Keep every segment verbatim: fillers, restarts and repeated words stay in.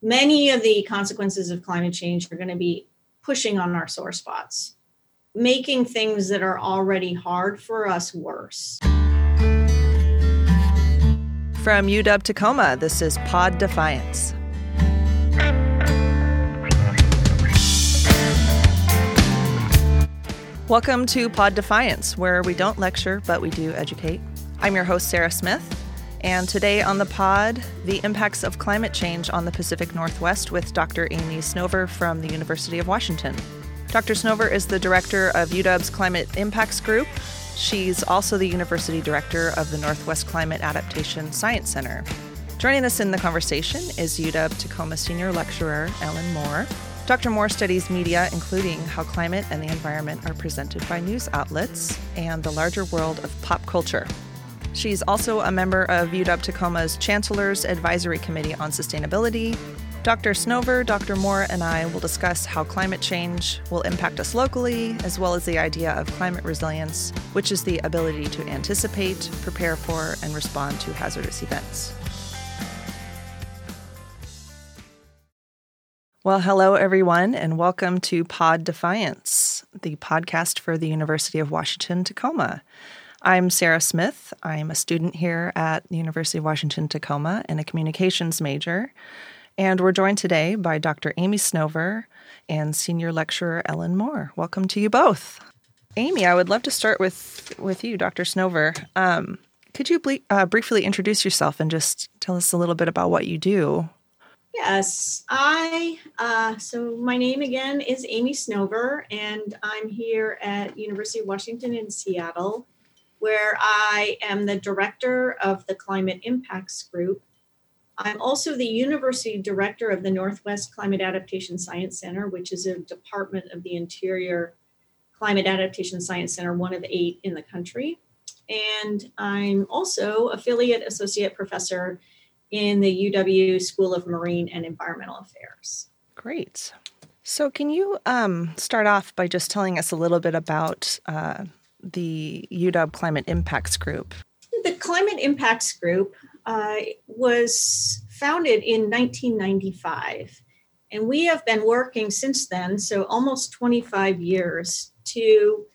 many of the consequences of climate change are going to be pushing on our sore spots, making things that are already hard for us worse. From U W Tacoma, this is Pod Defiance. Welcome to Pod Defiance, where we don't lecture, but we do educate. I'm your host, Sarah Smith, and today on the pod, the impacts of climate change on the Pacific Northwest with Doctor Amy Snover from the University of Washington. Doctor Snover is the director of U W's Climate Impacts Group. She's also the university director of the Northwest Climate Adaptation Science Center. Joining us in the conversation is U W Tacoma senior lecturer Ellen Moore. Doctor Moore studies media, including how climate and the environment are presented by news outlets and the larger world of pop culture. She's also a member of U W Tacoma's Chancellor's Advisory Committee on Sustainability. Doctor Snover, Doctor Moore, and I will discuss how climate change will impact us locally, as well as the idea of climate resilience, which is the ability to anticipate, prepare for, and respond to hazardous events. Well, hello, everyone, and welcome to Pod Defiance, the podcast for the University of Washington, Tacoma. I'm Sarah Smith. I'm a student here at the University of Washington, Tacoma and a communications major. And we're joined today by Doctor Amy Snover and senior lecturer Ellen Moore. Welcome to you both. Amy, I would love to start with, with you, Doctor Snover. Um, could you ble- uh, briefly introduce yourself and just tell us a little bit about what you do? Yes, I, uh, so my name again is Amy Snover, and I'm here at University of Washington in Seattle, where I am the director of the Climate Impacts Group. I'm also the university director of the Northwest Climate Adaptation Science Center, which is a department of the Interior Climate Adaptation Science Center, one of eight in the country. And I'm also affiliate associate professor in the U W School of Marine and Environmental Affairs. Great. So can you um, start off by just telling us a little bit about uh, the U W Climate Impacts Group? The Climate Impacts Group uh, was founded in nineteen ninety-five, and we have been working since then, so almost twenty-five years, to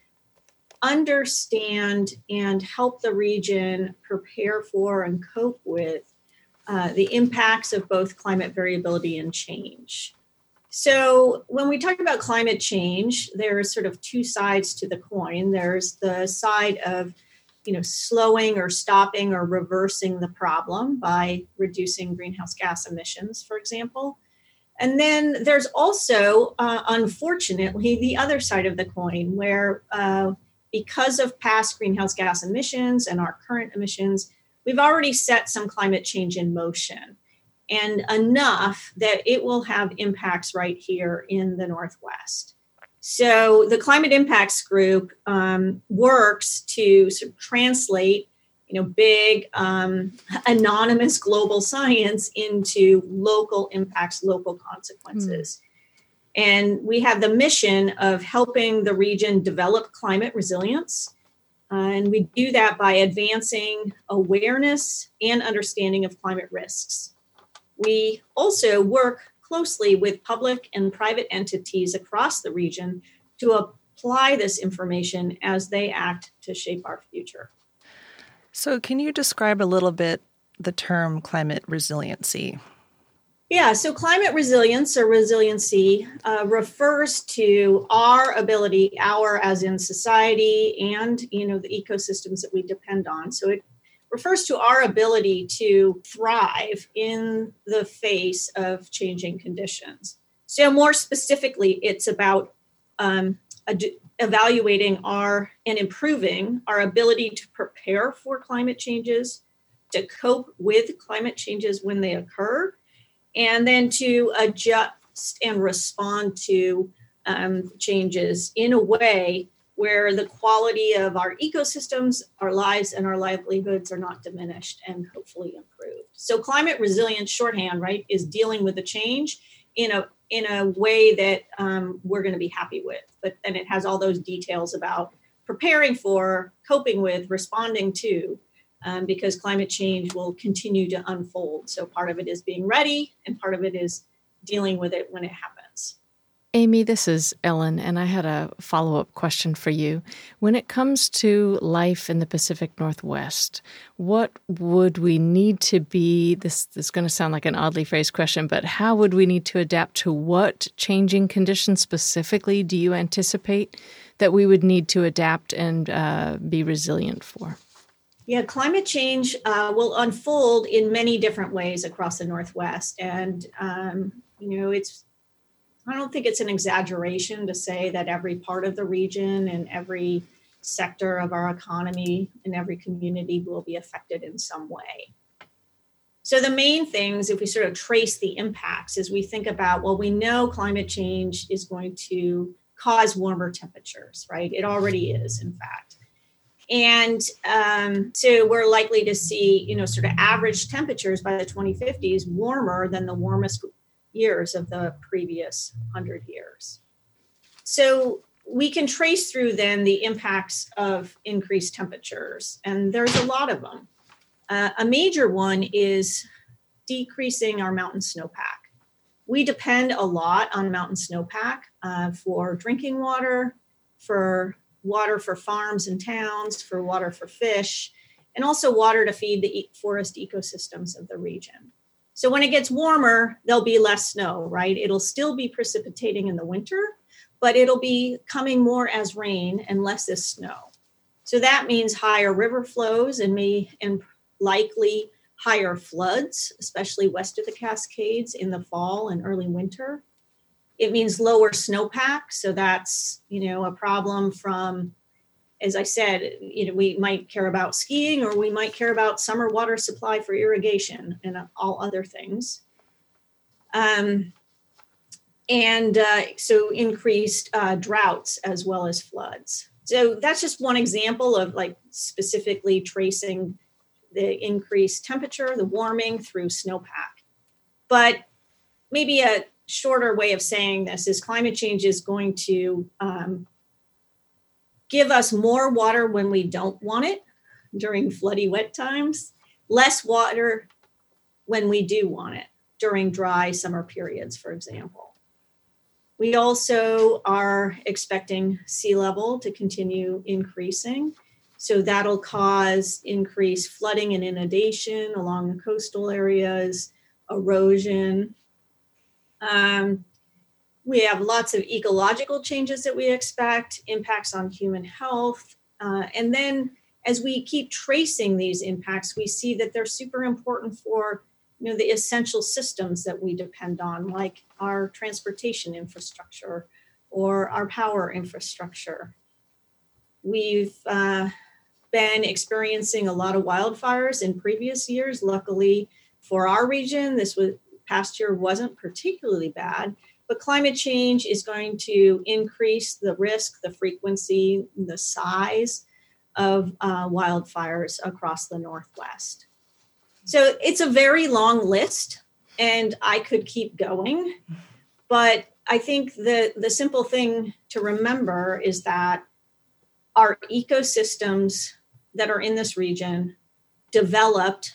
understand and help the region prepare for and cope with Uh, the impacts of both climate variability and change. So when we talk about climate change, there are sort of two sides to the coin. There's the side of, you know, slowing or stopping or reversing the problem by reducing greenhouse gas emissions, for example. And then there's also, uh, unfortunately, the other side of the coin where uh, because of past greenhouse gas emissions and our current emissions, we've already set some climate change in motion, and enough that it will have impacts right here in the Northwest. So the Climate Impacts Group um, works to sort of translate, you know, big um, anonymous global science into local impacts, local consequences. Mm. And we have the mission of helping the region develop climate resilience. Uh, and we do that by advancing awareness and understanding of climate risks. We also work closely with public and private entities across the region to apply this information as they act to shape our future. So can you describe a little bit the term climate resiliency? Yeah, so climate resilience or resiliency uh, refers to our ability, our as in society and, you know, the ecosystems that we depend on. So it refers to our ability to thrive in the face of changing conditions. So more specifically, it's about um, ad- evaluating our and improving our ability to prepare for climate changes, to cope with climate changes when they occur, and then to adjust and respond to um, changes in a way where the quality of our ecosystems, our lives, and our livelihoods are not diminished and hopefully improved. So climate resilience, shorthand, right, is dealing with the change in a in a way that um, we're going to be happy with. But then it has all those details about preparing for, coping with, responding to, um, because climate change will continue to unfold. So part of it is being ready, and part of it is dealing with it when it happens. Amy, this is Ellen, and I had a follow-up question for you. When it comes to life in the Pacific Northwest, what would we need to be, this, this is going to sound like an oddly phrased question, but how would we need to adapt to what changing conditions specifically do you anticipate that we would need to adapt and uh, be resilient for? Yeah, climate change uh, will unfold in many different ways across the Northwest. And, um, you know, it's I don't think it's an exaggeration to say that every part of the region and every sector of our economy and every community will be affected in some way. So the main things, if we sort of trace the impacts, is we think about, well, we know climate change is going to cause warmer temperatures, right? It already is, in fact. And um, so we're likely to see, you know, sort of average temperatures by the twenty fifties warmer than the warmest years of the previous hundred years. So we can trace through then the impacts of increased temperatures, and there's a lot of them. Uh, a major one is decreasing our mountain snowpack. We depend a lot on mountain snowpack uh, for drinking water, for water for farms and towns, for water for fish, and also water to feed the forest ecosystems of the region. So when it gets warmer, there'll be less snow, right? It'll still be precipitating in the winter, but it'll be coming more as rain and less as snow. So that means higher river flows and may and likely higher floods, especially west of the Cascades in the fall and early winter. It means lower snowpack. So that's, you know, a problem from, as I said, you know, we might care about skiing, or we might care about summer water supply for irrigation and all other things. Um, and uh, so increased uh, droughts as well as floods. So that's just one example of like specifically tracing the increased temperature, the warming through snowpack. But maybe a shorter way of saying this is climate change is going to um, give us more water when we don't want it during floody wet times, less water when we do want it during dry summer periods, for example. We also are expecting sea level to continue increasing. So that'll cause increased flooding and inundation along the coastal areas, erosion. Um, We have lots of ecological changes that we expect, impacts on human health. Uh, and then as we keep tracing these impacts, we see that they're super important for, you know, the essential systems that we depend on, like our transportation infrastructure or our power infrastructure. We've uh, been experiencing a lot of wildfires in previous years. Luckily for our region, this was, past year wasn't particularly bad. But climate change is going to increase the risk, the frequency, the size of uh, wildfires across the Northwest. So it's a very long list, and I could keep going. But I think the, the simple thing to remember is that our ecosystems that are in this region developed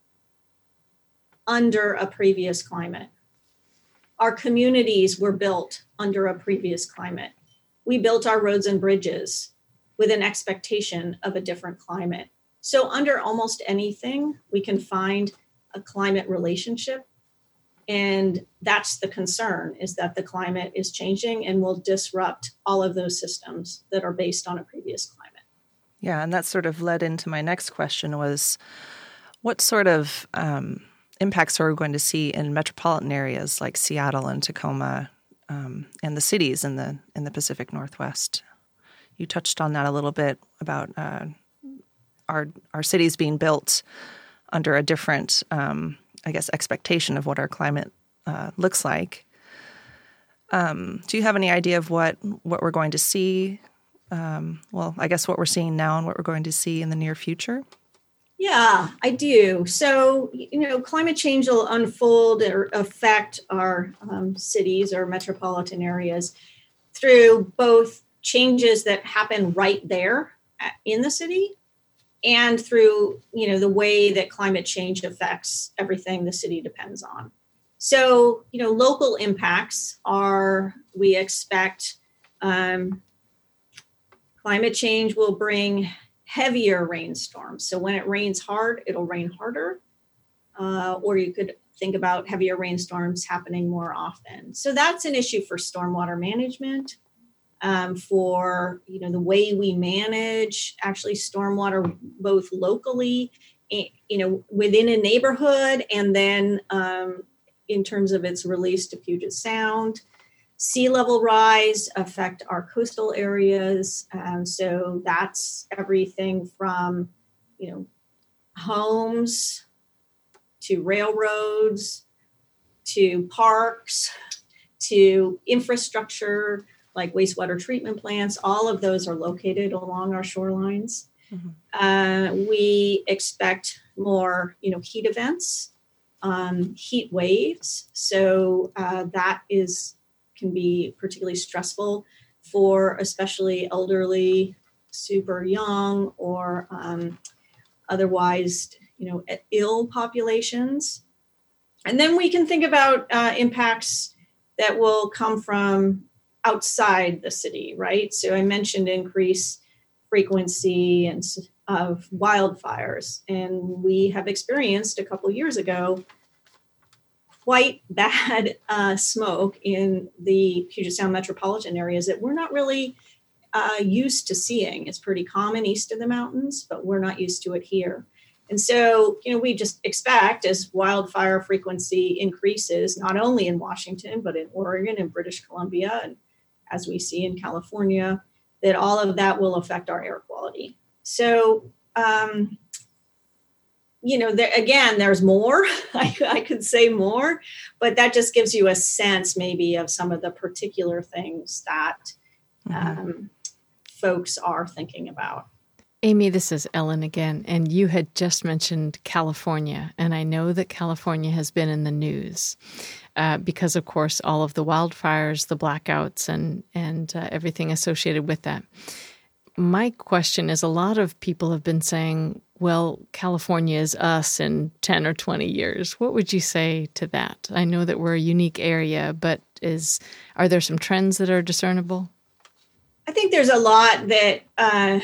under a previous climate. Our communities were built under a previous climate. We built our roads and bridges with an expectation of a different climate. So under almost anything, we can find a climate relationship. And that's the concern, is that the climate is changing and will disrupt all of those systems that are based on a previous climate. Yeah, and that sort of led into my next question was, what sort of um, impacts are we going to see in metropolitan areas like Seattle and Tacoma um, and the cities in the in the Pacific Northwest? You touched on that a little bit about uh, our our cities being built under a different, um, I guess, expectation of what our climate uh, looks like. Um, do you have any idea of what what we're going to see? Um, well, I guess what we're seeing now and what we're going to see in the near future? Yeah, I do. So, you know, climate change will unfold or affect our um, cities or metropolitan areas through both changes that happen right there in the city and through, you know, the way that climate change affects everything the city depends on. So, you know, local impacts are, we expect um, climate change will bring heavier rainstorms. So when it rains hard, it'll rain harder. Uh, or you could think about heavier rainstorms happening more often. So that's an issue for stormwater management, um, for, you know, the way we manage actually stormwater, both locally, you know, within a neighborhood, and then um, in terms of its release to Puget Sound. Sea level rise affect our coastal areas. Um, so that's everything from, you know, homes to railroads, to parks, to infrastructure like wastewater treatment plants. All of those are located along our shorelines. Mm-hmm. Uh, we expect more, you know, heat events, um, heat waves. So uh, that is can be particularly stressful for especially elderly, super young, or um, otherwise, you know, ill populations. And then we can think about uh, impacts that will come from outside the city, right? So I mentioned increased frequency and of wildfires, and we have experienced a couple years ago quite bad uh, smoke in the Puget Sound metropolitan areas that we're not really uh, used to seeing. It's pretty common east of the mountains, but we're not used to it here. And so, you know, we just expect as wildfire frequency increases, not only in Washington, but in Oregon and British Columbia, and as we see in California, that all of that will affect our air quality. So, um, you know, there, again, there's more. I, I could say more, but that just gives you a sense maybe of some of the particular things that mm-hmm. um, folks are thinking about. Amy, this is Ellen again, and you had just mentioned California, and I know that California has been in the news uh, because, of course, all of the wildfires, the blackouts, and, and uh, everything associated with that. My question is, a lot of people have been saying, well, California is us in ten or twenty years. What would you say to that? I know that we're a unique area, but is are there some trends that are discernible? I think there's a lot that uh,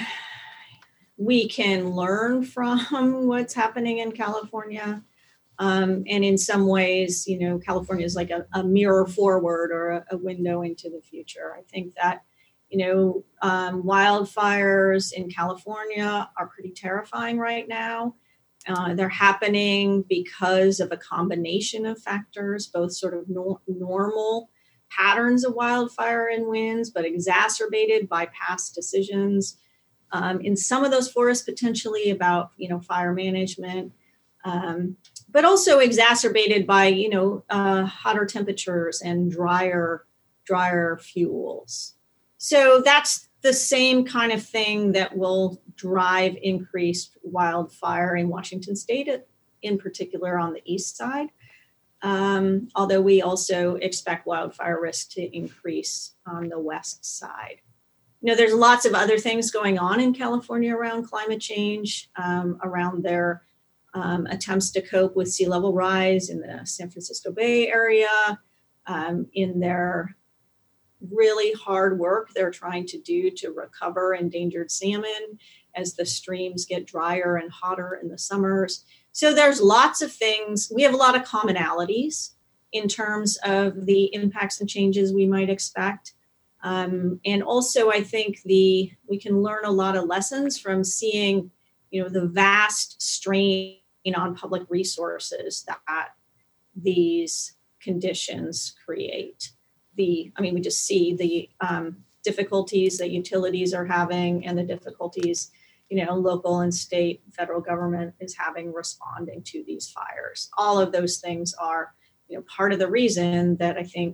we can learn from what's happening in California. Um, and in some ways, you know, California is like a, a mirror forward or a, a window into the future. I think that, you know, um, wildfires in California are pretty terrifying right now. Uh, they're happening because of a combination of factors, both sort of no- normal patterns of wildfire and winds, but exacerbated by past decisions. Um, in some of those forests, potentially about, you know, fire management, um, but also exacerbated by, you know, uh, hotter temperatures and drier, drier fuels. So that's the same kind of thing that will drive increased wildfire in Washington State, in particular on the east side. Um, although we also expect wildfire risk to increase on the west side. You know, there's lots of other things going on in California around climate change, um, around their um, attempts to cope with sea level rise in the San Francisco Bay Area, um, in their really hard work they're trying to do to recover endangered salmon as the streams get drier and hotter in the summers. So there's lots of things. We have a lot of commonalities in terms of the impacts and changes we might expect. Um, and also, I think the we can learn a lot of lessons from seeing, you know, the vast strain on public resources that these conditions create. The, I mean, we just see the um, difficulties that utilities are having and the difficulties, you know, local and state, federal government is having responding to these fires. All of those things are, you know, part of the reason that I think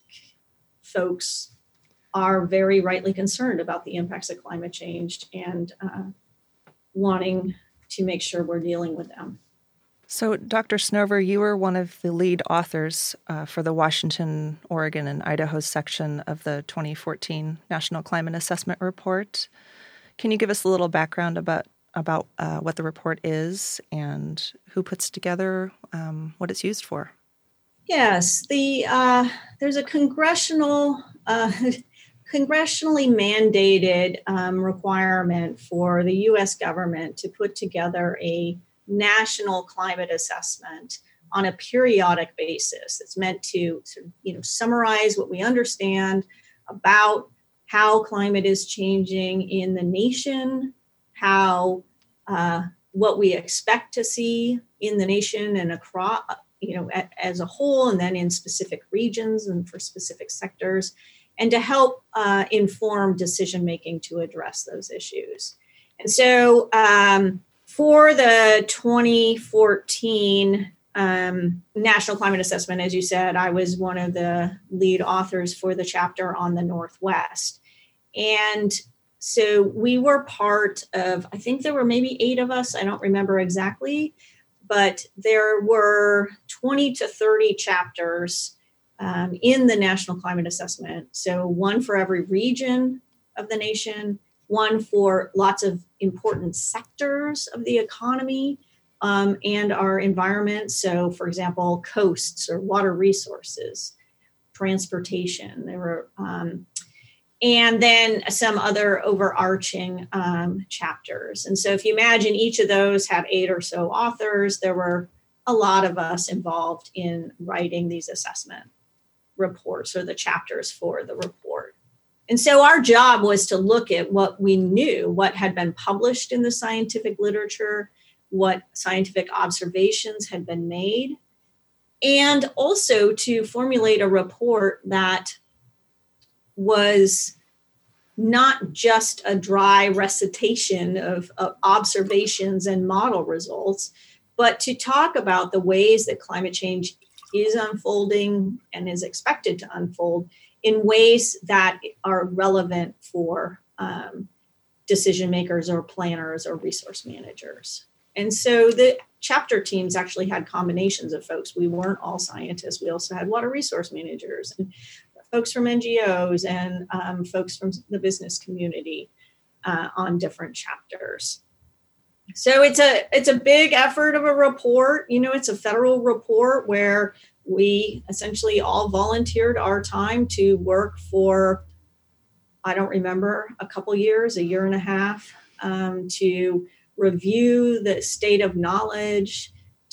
folks are very rightly concerned about the impacts of climate change and uh, wanting to make sure we're dealing with them. So, Doctor Snover, you were one of the lead authors uh, for the Washington, Oregon, and Idaho section of the twenty fourteen National Climate Assessment Report. Can you give us a little background about about uh, what the report is and who puts together, um, what it's used for? Yes, the uh, there's a congressional, uh, congressionally mandated um, requirement for the U S government to put together a national climate assessment on a periodic basis. It's meant to sort of, you know, summarize what we understand about how climate is changing in the nation, how uh, what we expect to see in the nation and across, you know, as a whole, and then in specific regions and for specific sectors, and to help uh, inform decision making to address those issues. And so um, for the twenty fourteen um, National Climate Assessment, as you said, I was one of the lead authors for the chapter on the Northwest. And so we were part of, I think there were maybe eight of us, I don't remember exactly, but there were twenty to thirty chapters um, in the National Climate Assessment. So one for every region of the nation, one for lots of important sectors of the economy um, and our environment. So, for example, coasts or water resources, transportation. There were, um, and then some other overarching um, chapters. And so if you imagine each of those had eight or so authors, there were a lot of us involved in writing these assessment reports or the chapters for the report. And so our job was to look at what we knew, what had been published in the scientific literature, what scientific observations had been made, and also to formulate a report that was not just a dry recitation of, of observations and model results, but to talk about the ways that climate change is unfolding and is expected to unfold in ways that are relevant for um, decision makers or planners or resource managers. And so the chapter teams actually had combinations of folks. We weren't all scientists. We also had water resource managers and folks from N G Os and um, folks from the business community uh, on different chapters. So it's a it's a big effort of a report. You know, it's a federal report where we essentially all volunteered our time to work for, I don't remember, a couple years, a year and a half, um, to review the state of knowledge,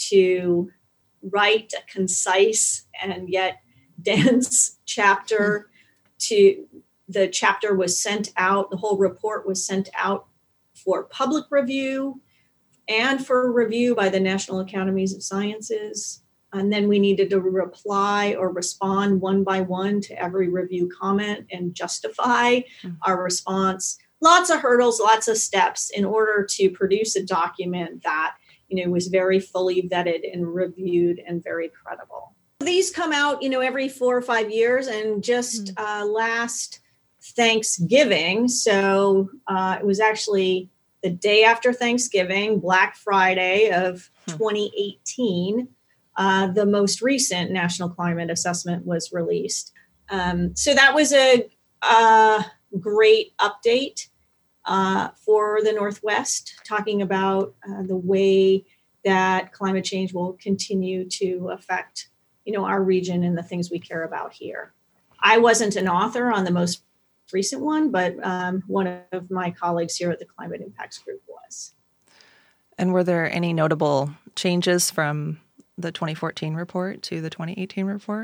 to write a concise and yet dense chapter. To the chapter was sent out, the whole report was sent out for public review and for review by the National Academies of Sciences. And then we needed to reply or respond one by one to every review comment and justify mm-hmm. our response. Lots of hurdles, lots of steps in order to produce a document that, you know, was very fully vetted and reviewed and very credible. These come out, you know, every four or five years, and just mm-hmm. uh, last Thanksgiving. So uh, it was actually the day after Thanksgiving, Black Friday of hmm. twenty eighteen. Uh, the most recent National Climate Assessment was released. Um, so that was a, a great update uh, for the Northwest, talking about uh, the way that climate change will continue to affect, you know, our region and the things we care about here. I wasn't an author on the most recent one, but um, one of my colleagues here at the Climate Impacts Group was. And were there any notable changes from the twenty fourteen report to the twenty eighteen report?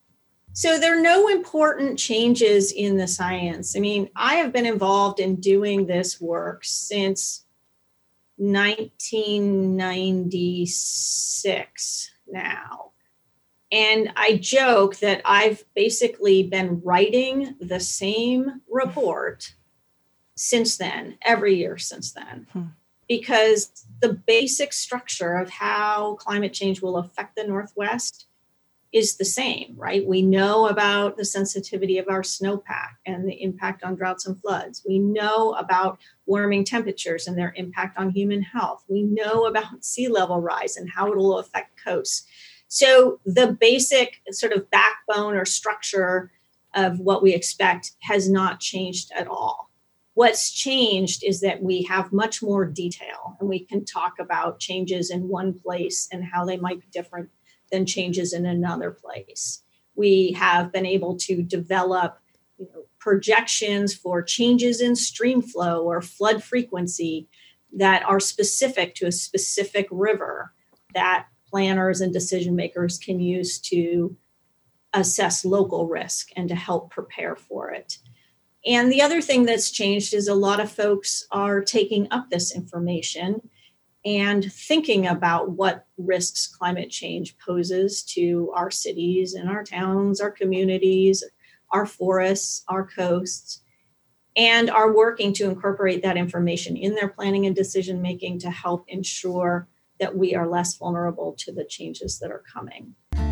So there are no important changes in the science. I mean, I have been involved in doing this work since nineteen ninety-six now. And I joke that I've basically been writing the same report since then, every year since then. Hmm. Because the basic structure of how climate change will affect the Northwest is the same, right? We know about the sensitivity of our snowpack and the impact on droughts and floods. We know about warming temperatures and their impact on human health. We know about sea level rise and how it will affect coasts. So the basic sort of backbone or structure of what we expect has not changed at all. What's changed is that we have much more detail, and we can talk about changes in one place and how they might be different than changes in another place. We have been able to develop, you know, projections for changes in stream flow or flood frequency that are specific to a specific river that planners and decision makers can use to assess local risk and to help prepare for it. And the other thing that's changed is a lot of folks are taking up this information and thinking about what risks climate change poses to our cities and our towns, our communities, our forests, our coasts, and are working to incorporate that information in their planning and decision making to help ensure that we are less vulnerable to the changes that are coming.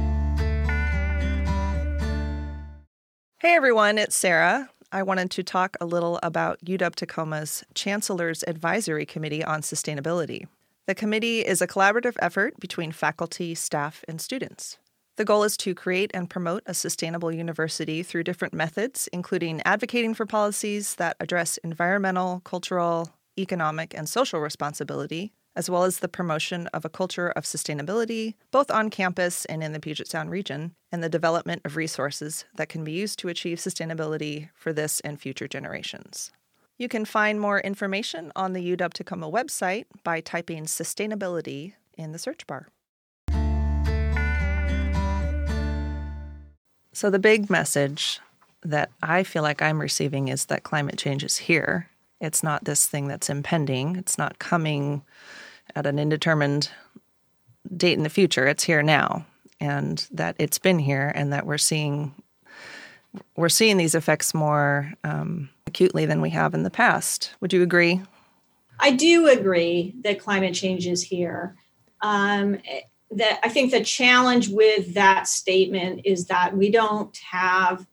Hey everyone, it's Sarah. I wanted to talk a little about U W-Tacoma's Chancellor's Advisory Committee on Sustainability. The committee is a collaborative effort between faculty, staff, and students. The goal is to create and promote a sustainable university through different methods, including advocating for policies that address environmental, cultural, economic, and social responsibility, as well as the promotion of a culture of sustainability, both on campus and in the Puget Sound region, and the development of resources that can be used to achieve sustainability for this and future generations. You can find more information on the U W-Tacoma website by typing sustainability in the search bar. So the big message that I feel like I'm receiving is that climate change is here. It's not this thing that's impending. It's not coming at an indeterminate date in the future. It's here now, and that it's been here, and that we're seeing we're seeing these effects more um, acutely than we have in the past. Would you agree? I do agree that climate change is here. Um, that I think the challenge with that statement is that we don't have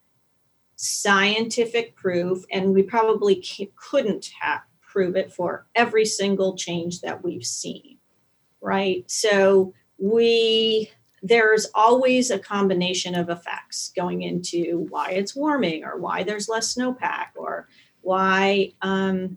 scientific proof, and we probably couldn't have prove it for every single change that we've seen, right? So we there's always a combination of effects going into why it's warming, or why there's less snowpack, or why um,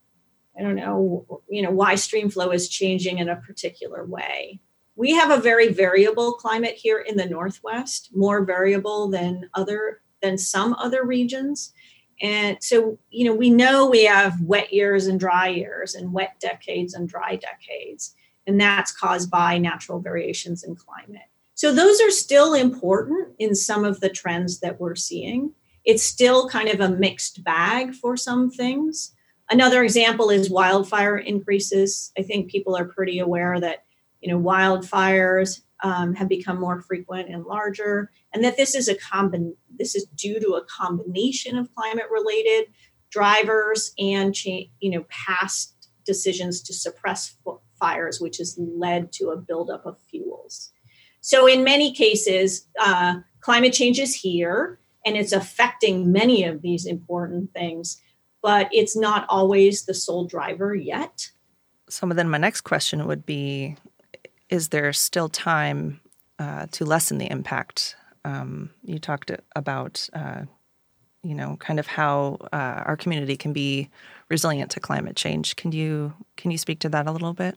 I don't know, you know, why stream flow is changing in a particular way. We have a very variable climate here in the Northwest, more variable than other than some other regions. And so, you know, we know we have wet years and dry years, and wet decades and dry decades, and that's caused by natural variations in climate. So those are still important in some of the trends that we're seeing. It's still kind of a mixed bag for some things. Another example is wildfire increases. I think people are pretty aware that, you know, wildfires um, have become more frequent and larger, and that this is a combin- this is due to a combination of climate-related drivers and cha- you know past decisions to suppress f- fires, which has led to a buildup of fuels. So in many cases, uh, climate change is here, and it's affecting many of these important things, but it's not always the sole driver yet. So then my next question would be, is there still time uh, to lessen the impact? Um, you talked about, uh, you know, kind of how uh, our community can be resilient to climate change. Can you can you speak to that a little bit?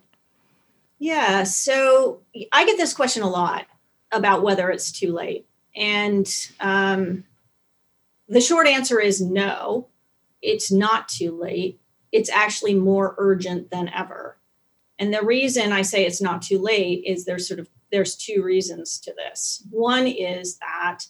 Yeah, so I get this question a lot about whether it's too late. And um, the short answer is no, it's not too late. It's actually more urgent than ever. And the reason I say it's not too late is there's sort of there's two reasons to this. One is that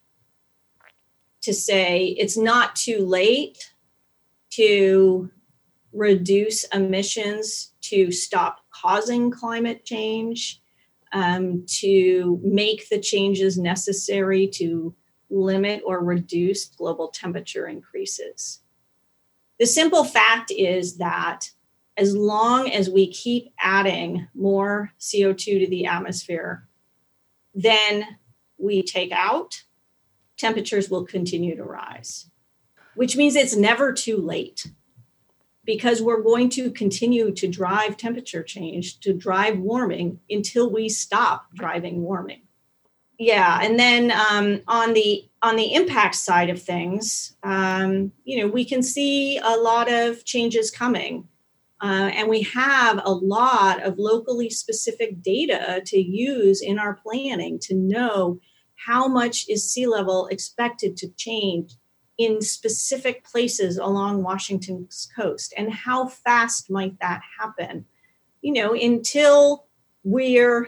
to say it's not too late to reduce emissions, to stop causing climate change, um, to make the changes necessary to limit or reduce global temperature increases. The simple fact is that as long as we keep adding more C O two to the atmosphere than we take out, temperatures will continue to rise, which means it's never too late, because we're going to continue to drive temperature change, to drive warming until we stop driving warming. Yeah, and then um, on the on the impact side of things, um, you know, we can see a lot of changes coming. Uh, and we have a lot of locally specific data to use in our planning to know how much is sea level expected to change in specific places along Washington's coast, and how fast might that happen? You know, until we're,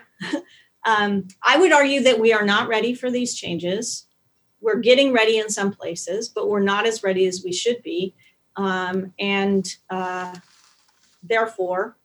um, I would argue that we are not ready for these changes. We're getting ready in some places, but we're not as ready as we should be. Um, and uh, therefore,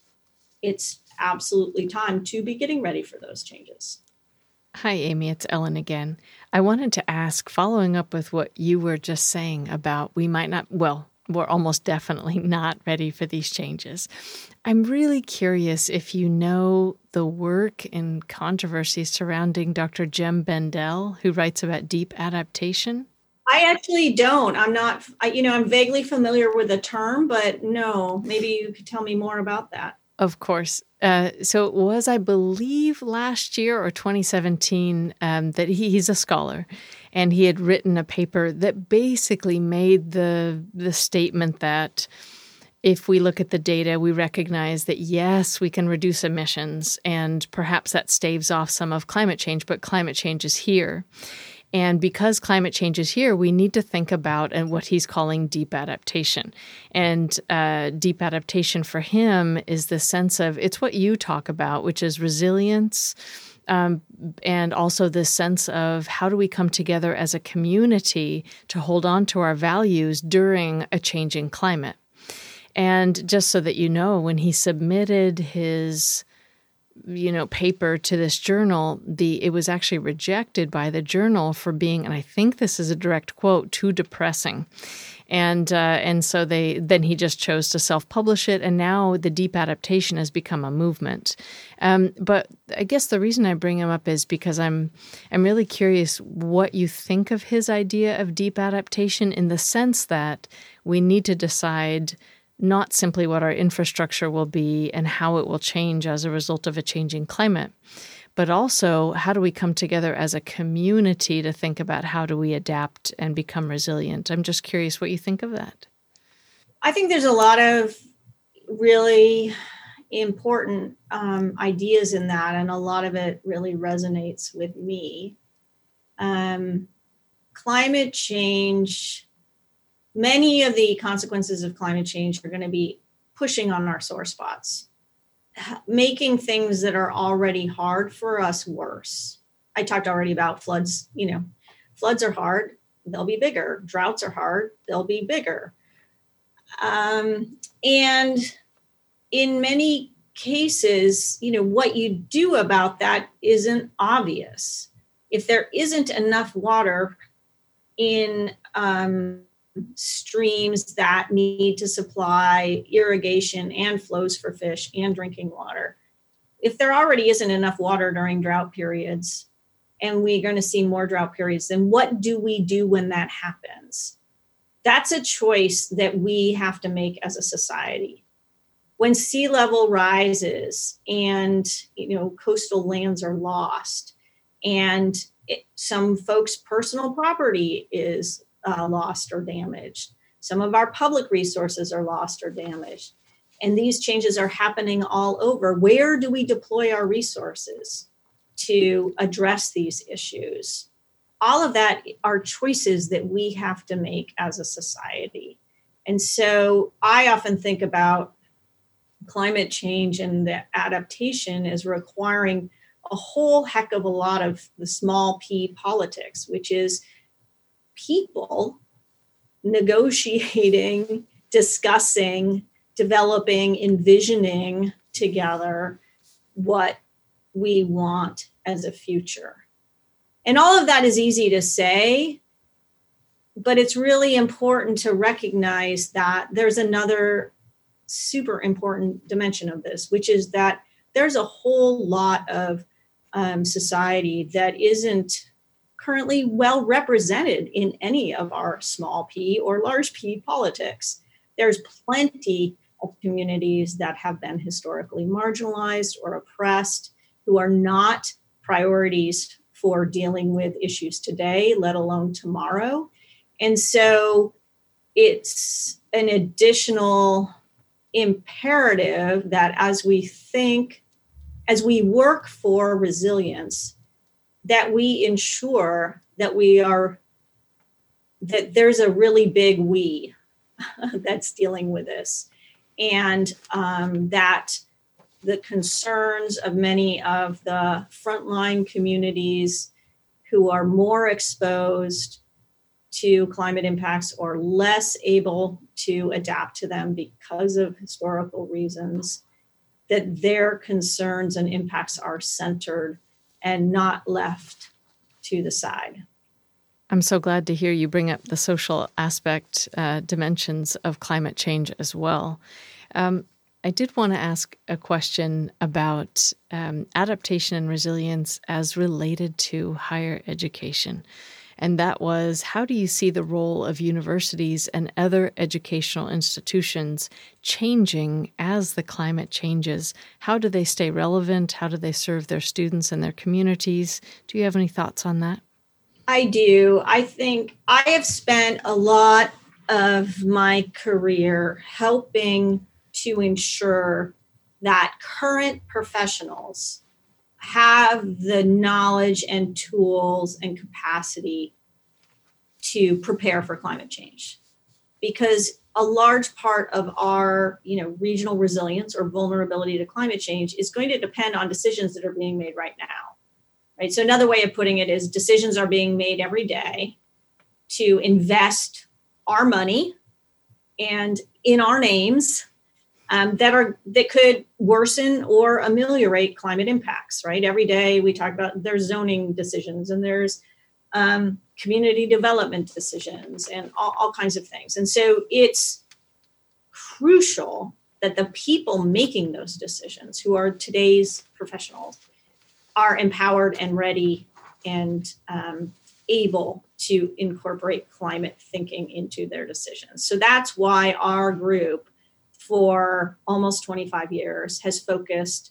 it's absolutely time to be getting ready for those changes. Hi, Amy. It's Ellen again. I wanted to ask, following up with what you were just saying about we might not, well, we're almost definitely not ready for these changes. I'm really curious if you know the work and controversies surrounding Doctor Jem Bendell, who writes about deep adaptation. I actually don't. I'm not, I, you know, I'm vaguely familiar with the term, but no, maybe you could tell me more about that. Of course. Uh, so it was, I believe, last year or twenty seventeen um, that he, he's a scholar, and he had written a paper that basically made the the statement that if we look at the data, we recognize that, yes, we can reduce emissions, and perhaps that staves off some of climate change, but climate change is here. And because climate change is here, we need to think about and what he's calling deep adaptation. And uh, deep adaptation for him is the sense of, it's what you talk about, which is resilience, um, and also this sense of how do we come together as a community to hold on to our values during a changing climate. And just so that you know, when he submitted his you know, paper to this journal, the it was actually rejected by the journal for being, and I think this is a direct quote, too depressing. And uh, and so they then he just chose to self-publish it, and now the deep adaptation has become a movement. Um, but I guess the reason I bring him up is because I'm I'm really curious what you think of his idea of deep adaptation, in the sense that we need to decide not simply what our infrastructure will be and how it will change as a result of a changing climate, but also how do we come together as a community to think about how do we adapt and become resilient. I'm just curious what you think of that. I think there's a lot of really important um, ideas in that, and a lot of it really resonates with me. Um, climate change, many of the consequences of climate change are going to be pushing on our sore spots, making things that are already hard for us worse. I talked already about floods. You know, floods are hard, they'll be bigger. Droughts are hard, they'll be bigger. Um, and in many cases, you know, what you do about that isn't obvious. If there isn't enough water in um, streams that need to supply irrigation and flows for fish and drinking water, if there already isn't enough water during drought periods, and we're going to see more drought periods, then what do we do when that happens? That's a choice that we have to make as a society. When sea level rises and, you know, coastal lands are lost, and it, some folks' personal property is Uh, lost or damaged. Some of our public resources are lost or damaged. And these changes are happening all over. Where do we deploy our resources to address these issues? All of that are choices that we have to make as a society. And so I often think about climate change and the adaptation as requiring a whole heck of a lot of the small p politics, which is people negotiating, discussing, developing, envisioning together what we want as a future. And all of that is easy to say, but it's really important to recognize that there's another super important dimension of this, which is that there's a whole lot of um, society that isn't currently well represented in any of our small p or large p politics. There's plenty of communities that have been historically marginalized or oppressed, who are not priorities for dealing with issues today, let alone tomorrow. And so it's an additional imperative that as we think, as we work for resilience, that we ensure that we are, that there's a really big we that's dealing with this. And um, that the concerns of many of the frontline communities who are more exposed to climate impacts or less able to adapt to them because of historical reasons, that their concerns and impacts are centered and not left to the side. I'm so glad to hear you bring up the social aspect uh, dimensions of climate change as well. Um, I did want to ask a question about um, adaptation and resilience as related to higher education. And that was, how do you see the role of universities and other educational institutions changing as the climate changes? How do they stay relevant? How do they serve their students and their communities? Do you have any thoughts on that? I do. I think I have spent a lot of my career helping to ensure that current professionals have the knowledge and tools and capacity to prepare for climate change. Because a large part of our, you know, regional resilience or vulnerability to climate change is going to depend on decisions that are being made right now. Right. So another way of putting it is decisions are being made every day to invest our money and in our names um, that are that could worsen or ameliorate climate impacts. Right. Every day we talk about there's zoning decisions and there's um, community development decisions and all, all kinds of things. And so it's crucial that the people making those decisions, who are today's professionals, are empowered and ready and um, able to incorporate climate thinking into their decisions. So that's why our group for almost twenty-five years has focused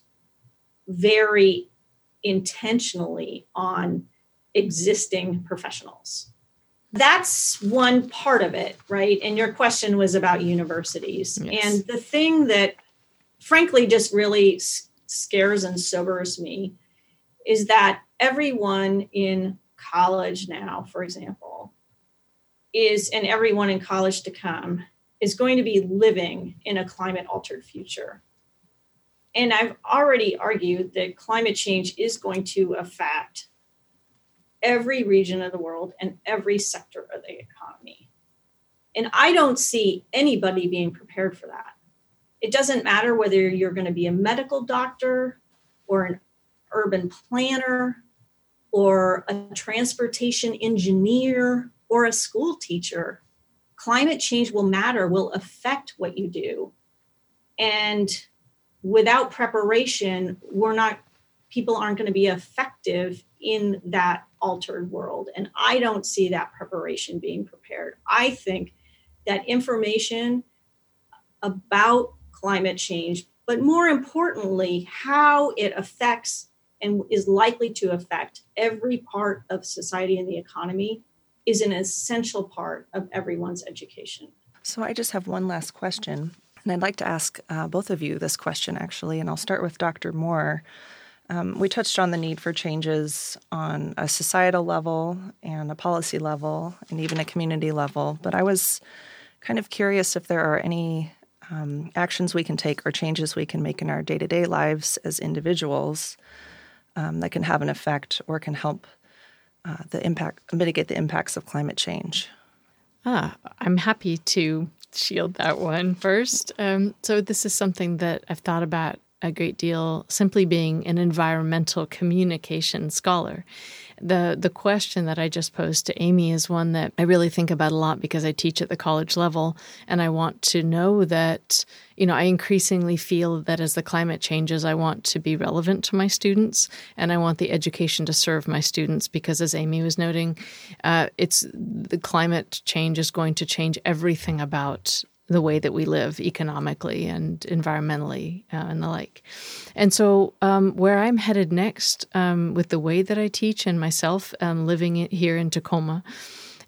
very intentionally on existing professionals. That's one part of it, right? And your question was about universities. Yes. And the thing that frankly just really s- scares and sobers me is that everyone in college now, for example, is, and everyone in college to come, is going to be living in a climate-altered future. And I've already argued that climate change is going to affect every region of the world and every sector of the economy. And I don't see anybody being prepared for that. It doesn't matter whether you're going to be a medical doctor or an urban planner or a transportation engineer or a school teacher. Climate change will matter, will affect what you do. And without preparation, we're not, people aren't going to be effective in that altered world. And I don't see that preparation being prepared. I think that information about climate change, but more importantly, how it affects and is likely to affect every part of society and the economy, is an essential part of everyone's education. So I just have one last question, and I'd like to ask uh, both of you this question, actually, and I'll start with Doctor Moore. Um, we touched on the need for changes on a societal level and a policy level and even a community level, but I was kind of curious if there are any um, actions we can take or changes we can make in our day-to-day lives as individuals um, that can have an effect or can help uh, the impact, mitigate the impacts of climate change. Ah, I'm happy to shield that one first. Um, so this is something that I've thought about a great deal, simply being an environmental communication scholar. The the question that I just posed to Amy is one that I really think about a lot because I teach at the college level, and I want to know that, you know, I increasingly feel that as the climate changes, I want to be relevant to my students, and I want the education to serve my students because, as Amy was noting, uh, it's the climate change is going to change everything about the way that we live economically and environmentally uh, and the like. And so um, where I'm headed next um, with the way that I teach and myself um, living in, here in Tacoma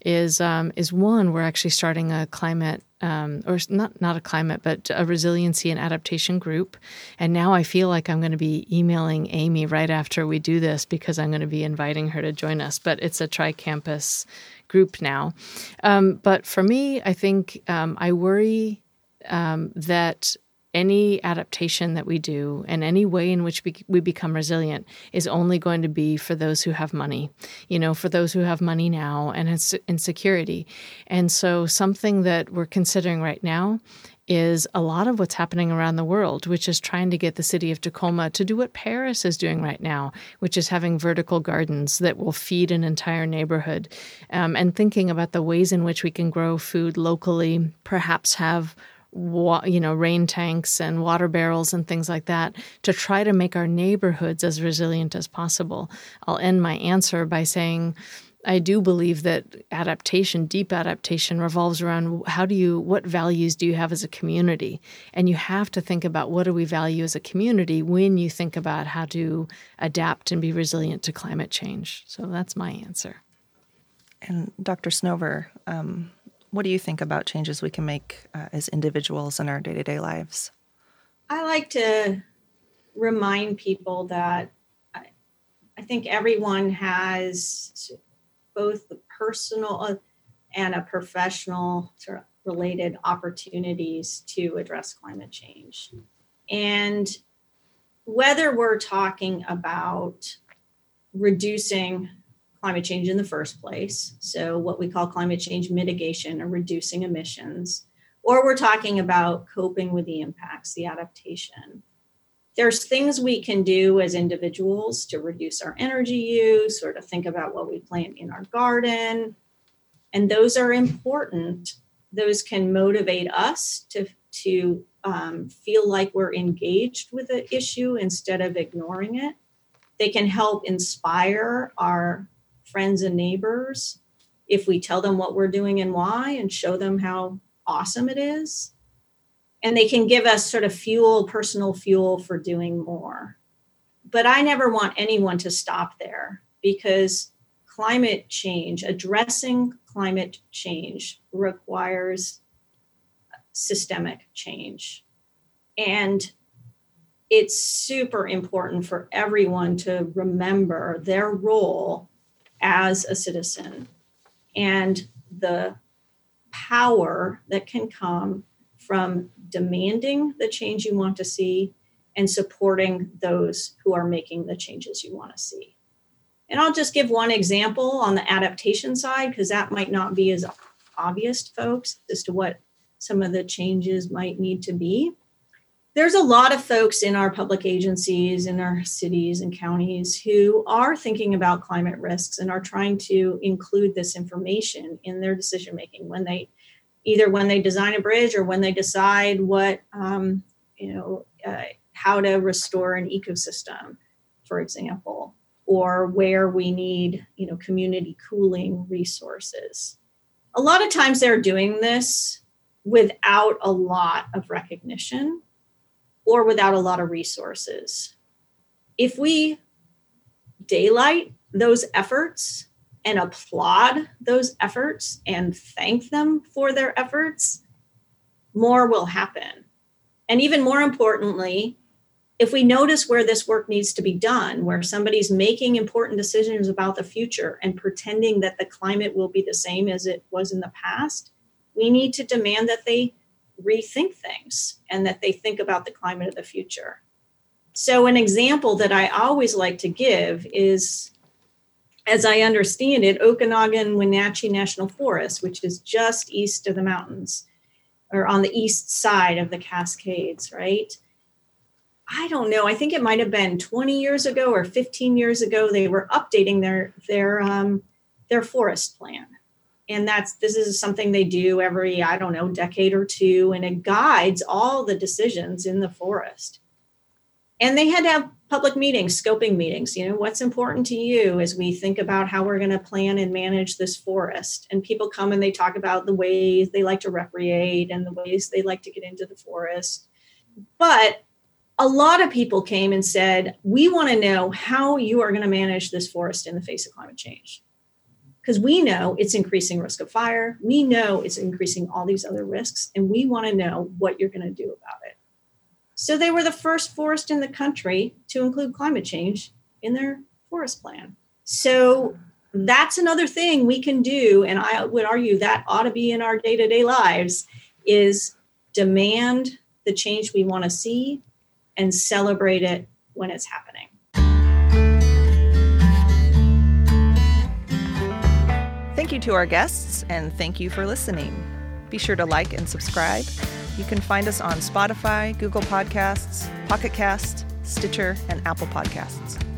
is um, is one, we're actually starting a climate, um, or not not a climate, but a resiliency and adaptation group. And now I feel like I'm going to be emailing Amy right after we do this because I'm going to be inviting her to join us. But it's a tri-campus group now. Um, but for me, I think um, I worry um, that any adaptation that we do and any way in which we, we become resilient is only going to be for those who have money, you know, for those who have money now and it's insecurity. And so something that we're considering right now is a lot of what's happening around the world, which is trying to get the city of Tacoma to do what Paris is doing right now, which is having vertical gardens that will feed an entire neighborhood, um, and thinking about the ways in which we can grow food locally, perhaps have you know, rain tanks and water barrels and things like that to try to make our neighborhoods as resilient as possible. I'll end my answer by saying I do believe that adaptation, deep adaptation, revolves around how do you, what values do you have as a community? And you have to think about what do we value as a community when you think about how to adapt and be resilient to climate change. So that's my answer. And Doctor Snover, um, what do you think about changes we can make uh, as individuals in our day-to-day lives? I like to remind people that I, I think everyone has both the personal and a professional sort of related opportunities to address climate change. And whether we're talking about reducing climate change in the first place, so what we call climate change mitigation or reducing emissions, or we're talking about coping with the impacts, the adaptation. There's things we can do as individuals to reduce our energy use or to think about what we plant in our garden. And those are important. Those can motivate us to, to um, feel like we're engaged with the issue instead of ignoring it. They can help inspire our friends and neighbors if we tell them what we're doing and why and show them how awesome it is. And they can give us sort of fuel, personal fuel for doing more. But I never want anyone to stop there because climate change, addressing climate change requires systemic change. And it's super important for everyone to remember their role as a citizen and the power that can come from demanding the change you want to see and supporting those who are making the changes you want to see. And I'll just give one example on the adaptation side, because that might not be as obvious to folks as to what some of the changes might need to be. There's a lot of folks in our public agencies, in our cities and counties who are thinking about climate risks and are trying to include this information in their decision making when they either when they design a bridge or when they decide what, um, you know, uh, how to restore an ecosystem, for example, or where we need, you know, community cooling resources. A lot of times they're doing this without a lot of recognition or without a lot of resources. If we daylight those efforts and applaud those efforts and thank them for their efforts, more will happen. And even more importantly, if we notice where this work needs to be done, where somebody's making important decisions about the future and pretending that the climate will be the same as it was in the past, we need to demand that they rethink things and that they think about the climate of the future. So an example that I always like to give is, as I understand it, Okanagan-Wenatchee National Forest, which is just east of the mountains or on the east side of the Cascades, right? I don't know. I think it might have been twenty years ago or fifteen years ago, they were updating their their um, their forest plan. And that's this is something they do every, I don't know, decade or two, and it guides all the decisions in the forest. And they had to have public meetings, scoping meetings. You know, what's important to you as we think about how we're going to plan and manage this forest? And people come and they talk about the ways they like to recreate and the ways they like to get into the forest. But a lot of people came and said, we want to know how you are going to manage this forest in the face of climate change. because we know it's increasing risk of fire. We know it's increasing all these other risks, and we want to know what you're going to do about it. So they were the first forest in the country to include climate change in their forest plan. So that's another thing we can do, and I would argue that ought to be in our day-to-day lives, is demand the change we want to see and celebrate it when it's happening. Thank you to our guests, and thank you for listening. Be sure to like and subscribe. You can find us on Spotify, Google Podcasts, Pocket Cast, Stitcher, and Apple Podcasts.